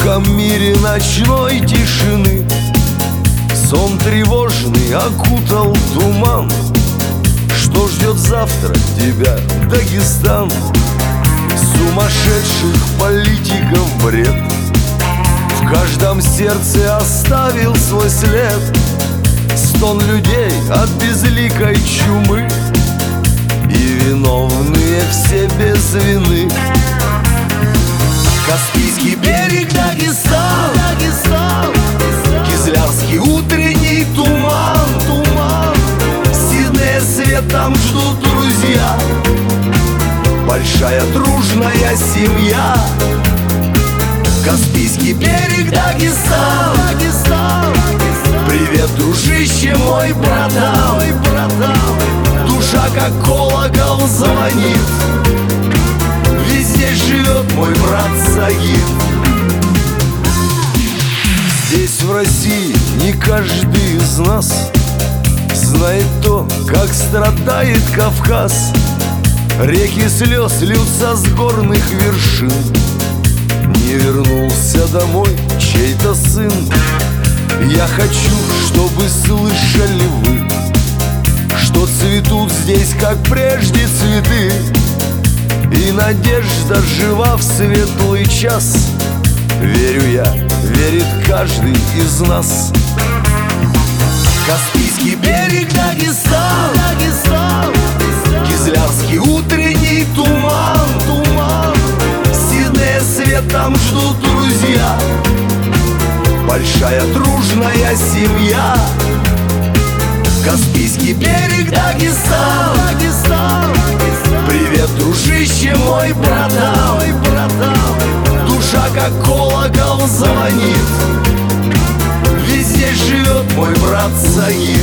тихом мире ночной тишины сон тревожный окутал туман. Что ждет завтра тебя, Дагестан? Сумасшедших политиков бред в каждом сердце оставил свой след. Стон людей от безликой чумы, и виновные все без вины. Каспийский берег, Дагестан, Кизлярский утренний туман, синее свет там ждут друзья, большая дружная семья. Каспийский берег, Дагестан, привет, дружище мой, братан. Душа как колокол звонит, везде живет мой брат Сагит. Здесь, в России, не каждый из нас знает то, как страдает Кавказ. Реки слез льются с горных вершин. Не вернулся домой чей-то сын. Я хочу, чтобы слышали вы, что цветут здесь, как прежде, цветы, и надежда жива в светлый час. Верю я, верит каждый из нас. Каспийский берег, Дагестан, Кизлярский утренний туман, синее свет там ждут друзья, большая дружная семья. Каспийский берег, Дагестан, привет, дружище мой, братан. Душа как колокол звонит, везде живет мой брат Сагит.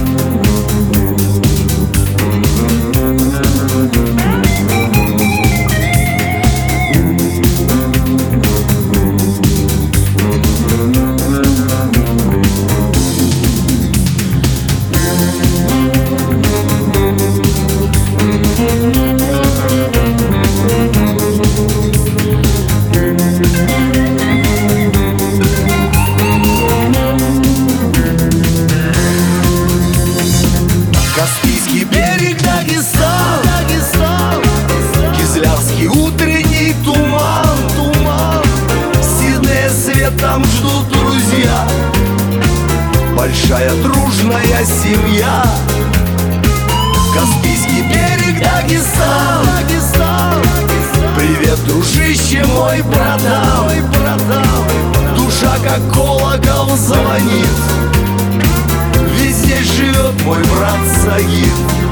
Каспийский берег, Дагестан, Кизлярский утренний туман, синее свет там ждут друзья, большая дружная семья. Каспийский берег, Дагестан, привет, дружище мой, братан. Душа как колокол звонит, везде живет мой брат Сагит.